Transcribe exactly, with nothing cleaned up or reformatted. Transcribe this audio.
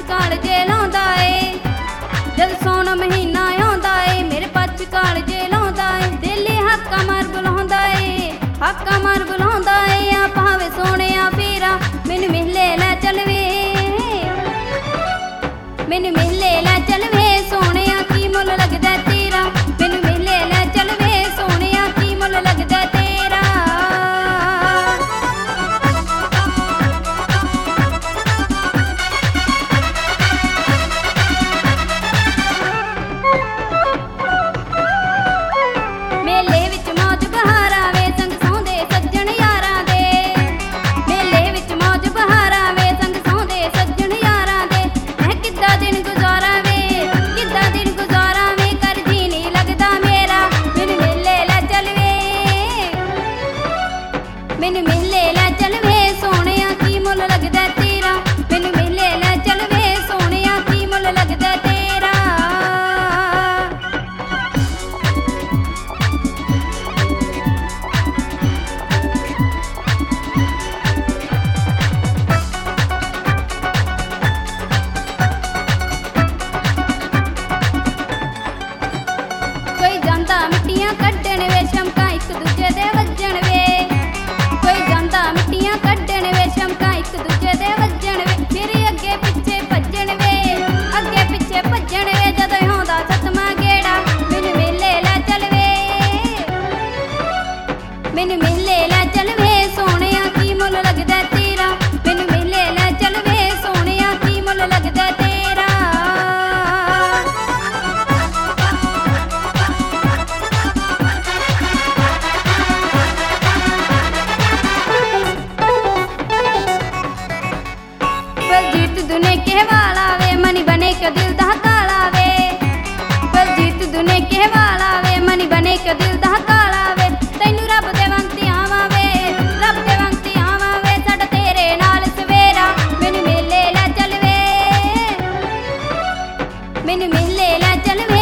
ਕਾਲਜੇ ਲਾਉਂਦਾ ਏ। ਜਦ ਸੌਣ ਮਹੀਨਾ ਆਉਂਦਾ ਏ ਮੇਰੇ ਪੱਛ ਕਾਲਜੇ ਲਾਉਂਦਾ ਏ। ਦਿਲ ਹੱਕਾ ਮਾਰ ਬੁਲਾਉਂਦਾ ਏ, ਹੱਕਾ ਮਾਰ ਬੁਲਾਉਂਦਾ ਏ। ਆ ਭਾਵੇਂ ਸੋਹਣਿਆ ਫੇਰਾ ਮੈਨੂੰ ਮਿਲੇ ਲੈ ਚੱਲ ਵੇ, ਮੈਨੂੰ ਮਿਲੇ ਲੈ ਚੱਲ ਵੇ ਸੋਹਣਿਆ ਕੀ ਮੁੱਲ ਲੱਗਦਾ ਤੇਰਾ। ਮੈਨੂੰ ਮਿਲੇ ਲੈ ਚੱਲ ਵੇ ਸੋਹਣਿਆ ਕੀ ਮੁੱਲ ਲੱਗਦਾ ਤੇਰਾ। ਮੇਲੇ ਵਿੱਚ ਮੌਜ ਬਹਾਰਾਂ ਵੇ ਸੰਗ ਸੌਂਦੇ ਸੱਜਣ ਯਾਰਾਂ ਦੇ। ਮੇਲੇ ਵਿੱਚ ਮੌਜ ਬਹਾਰਾਂ ਵੇ ਸੰਗ ਸੌਂਦੇ ਸੱਜਣ ਯਾਰਾਂ ਦੇ। ਮੈਂ ਕਿੱਦਾਂ ਦਿਨ ਗੁਜ਼ਾਰਾਂ ਵੇ, ਕਿੱਦਾਂ ਦਿਨ ਗੁਜ਼ਾਰਾਂ ਵੇ ਕਰ ਜੀ ਨਹੀਂ ਲੱਗਦਾ ਮੇਰਾ। ਮੈਨੂੰ ਮਿਲੇ ਲੈ ਚੱਲ ਵੇ, ਮੈਨੂੰ ਮਿਲੇ ਲੈ ਚੱਲ ਵੇ ਸੋਹਣਿਆ ਕੀ ਮੁੱਲ ਲੱਗਦਾ ਤੇਰਾ। ਮੈਨੂੰ ਮਿਲੇ ਲੈ ਚੱਲ ਵੇ ਸੋਹਣਿਆ ਕੀ ਮੁੱਲ ਲੱਗਦਾ ਤੇਰਾ। ਕੋਈ ਜਾਂਦਾ ਮਿੱਟੀਆਂ ਕੱਢਣ ਵੇ ਸ਼ਮਕਾਂ ਇੱਕ ਦੂਜੇ ਦੇ ਵੱਜਣ ਵੇ। ਕੋਈ ਜਾਂਦਾ ਮਿੱਟੀਆਂ ਕੱਢਣ ਵੇ ਸ਼ਮਕਾਂ ਇੱਕ ਦੂਜੇ ਦੇ ਵੱਜਣ ਵੇ। ਫਿਰ ਅੱਗੇ ਪਿੱਛੇ ਭੱਜਣ ਵੇ, ਅੱਗੇ ਪਿੱਛੇ ਭੱਜਣ ਵੇ ਜਦੋਂ ਆਉਂਦਾ ਸੱਤਵਾਂ ਗੇੜਾ। ਮੈਨੂੰ ਮਿਲੇ ਲੈ ਚੱਲ ਵੇ, ਮੈਨੂੰ ਮਿਲੇ ਲੈ ਚੱਲ ਵੇ ਸੋਹਣਿਆ ਕੀ ਮੁੱਲ ਲੱਗਦਾ ਤੇਰਾ। ਮੈਨੂੰ ਮਿਲੇ ਲੈ ਚੱਲ ਵੇ ਸੋਹਣਿਆ ਕੀ ਮੁੱਲ ਲੱਗਦਾ ਤੇਰਾ। बलजीत दुने के वाला वे मनी बने के दिल दा काला वे। बलजीत दुने के वाला वे मनी बने के दिल दा काला वे। तैनू रब दे वंगती आवां वे, रब दे वंगती आवां वे साडा तेरे नाल सवेरा। मैनू मिले लै चल वे, मैनू मिले लै चल वे